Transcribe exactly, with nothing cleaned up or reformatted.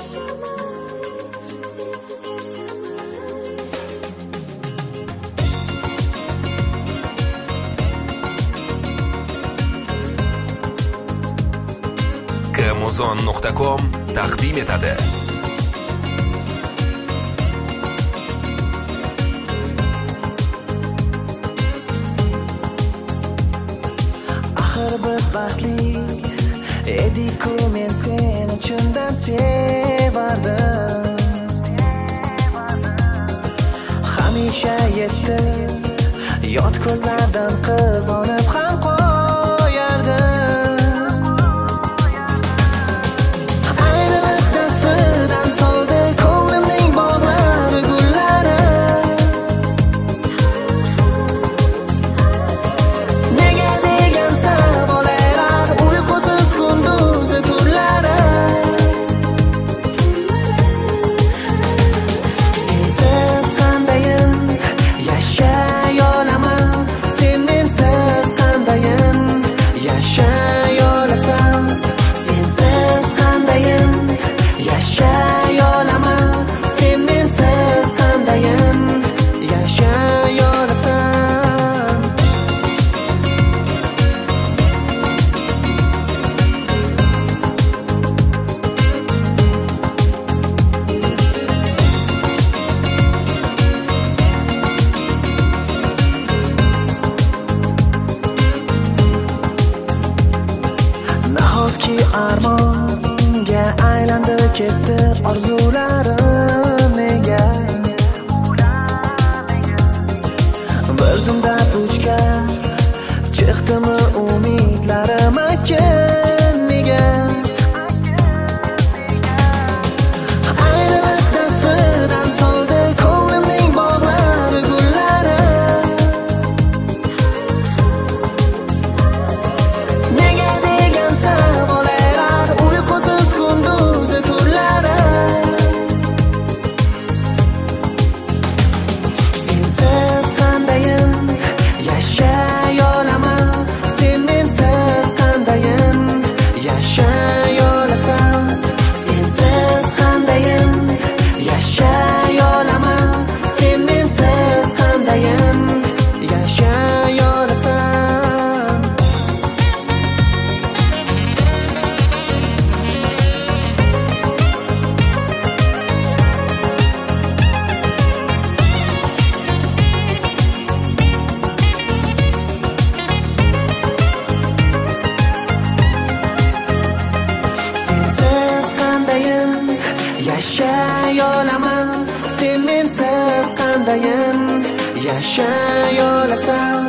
Muzon nuqta com taqdim etadi. Axir biz baxtli edik-ku, men seni chindan sevardim. Hamisha yetdi yot ko'zlardan qizonib ham qo'yardim. Armonga aylandi ketdi orzularim nega? Bir zumda puchga chiqdimi umidlarim akiniga? Ayriliq dastidan soldi ko'nglimning bog'lari gullari. Nega degan savol yashay olaman, sen mensiz qandayin yashay olasan.